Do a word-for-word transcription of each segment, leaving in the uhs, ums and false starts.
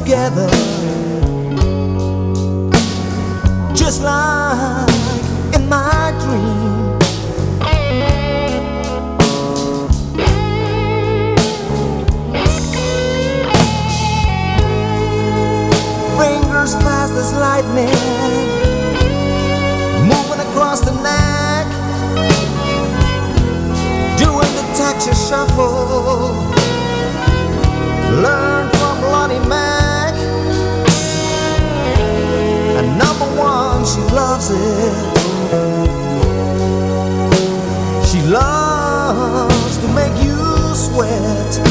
together, just like in my dream. Fingers fast as lightning, moving across the neck, doing the Texas shuffle. Learn from Lonnie Mac, and number one, she loves it. She loves to make you sweat.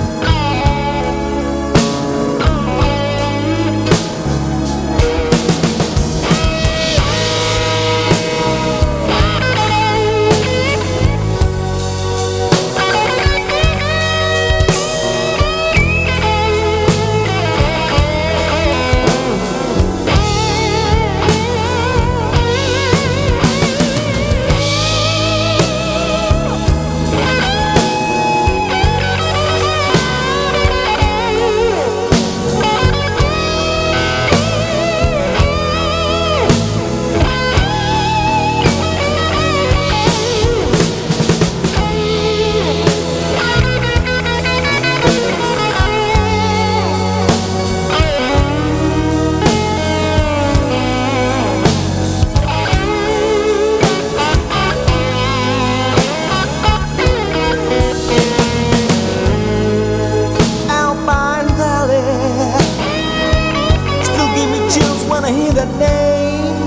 When I hear that name,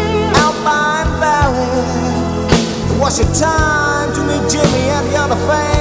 Alpine Valley. What's your time to meet Jimmy and the other fans?